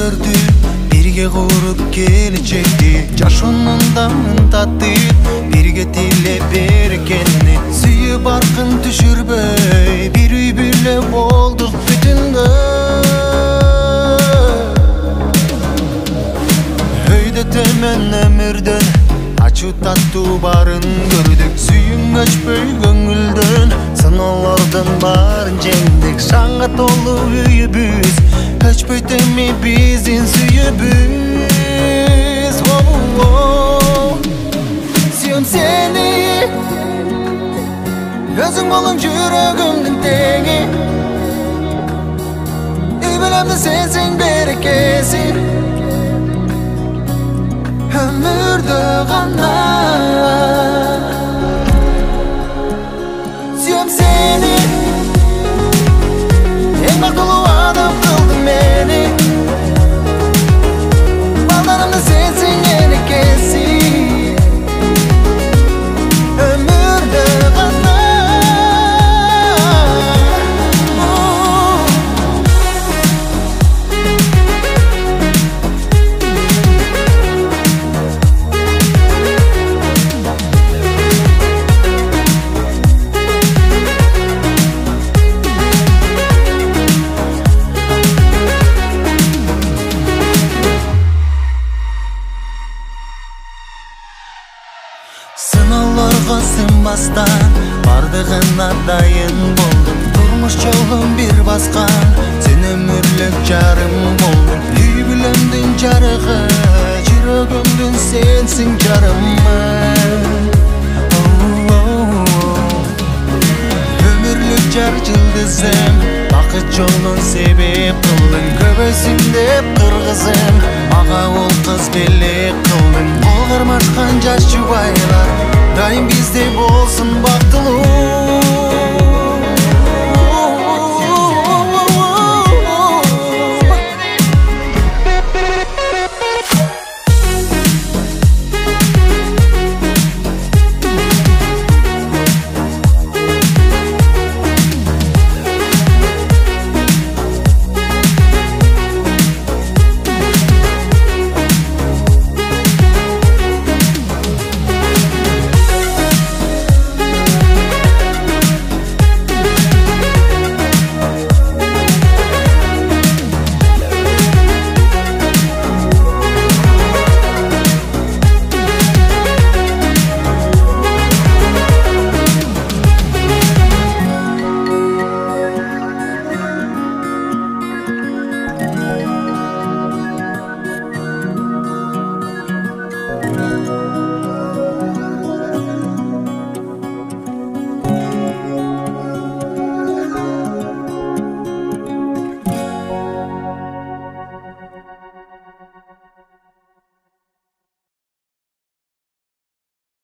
Өмүрдү бирге куруп келечекти, жашоонун татып бирге тилеп берекени, сүйүп аркын түшүрбөй бир үй бүлө болдук бүтүнгө. Өйдө төмөн өмүрдөн ачуу таттуу барын көрдүк, сүйүң өчпөй көңүлдөн сыноолордун баарын жеңдик. Шаңга толуу үйүбүз өчпөй теми биздин сүйүүбүз. Сүйөм сени, өзүң болуң жүрөгүмдүн теңи, үй бүлөмдү сенсиң берекеси, өмүрдө гана. Сүйөм сени, эң бактылуу адам кылдың мени, балдарымдын сенсиң энекеси, өмүрдө гана. Сыноолорго сынбастан бардыгына дайын болдум, турмуш жолун бир баскан сен өмүрлүк жарым болдуң. Үй бүлөмдүн жарыгы, жүрөгүмдүн сенсиң жарымы. Өмүрлүк жар жылдызым, бакыт жолун себеп кылдың, көбөйсүн деп кыргызым, мага ол кыз белек кылдың. Кол кармашкан жаш жубайлар дайым бизде болсун бактылуу.